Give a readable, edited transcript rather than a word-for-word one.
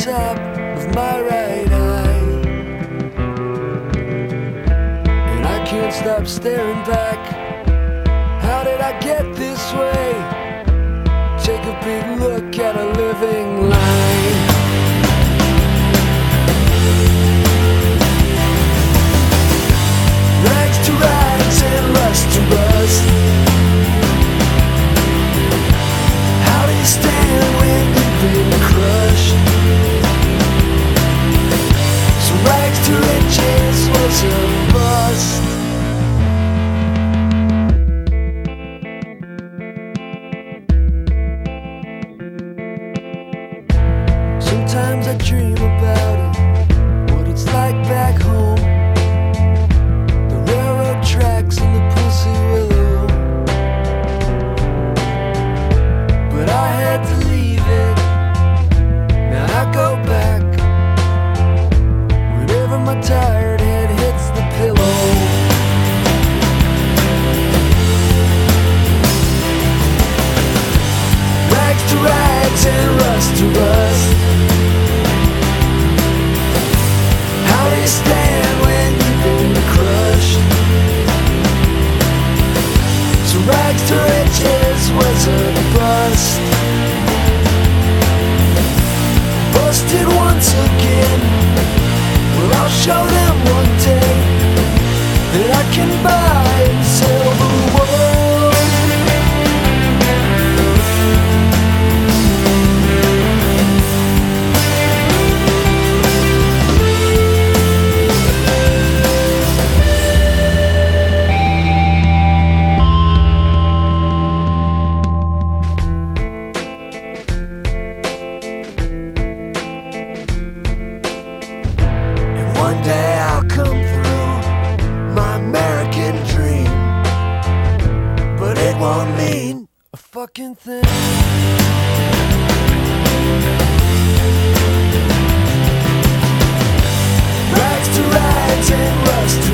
top of my right eye, and I can't stop staring back. How did I get this way? Take a big look at a living lie. Rags to rags and rust to rust. How do you stand when you've been crushed? So rags to riches was a bust. Sometimes I dream about it, what it's like back home. The railroad tracks and the pussy willow. But I had to leave it, now I go back whenever my tired head hits the pillow. Rags to rags and rust to rust. How do you stand when you've been crushed? So rags to riches was a bust. Busted once again. Well, I'll show them one day that I can buy and sell the world. One day I'll come through my American dream, but it won't mean a fucking thing. Rags to rags and rust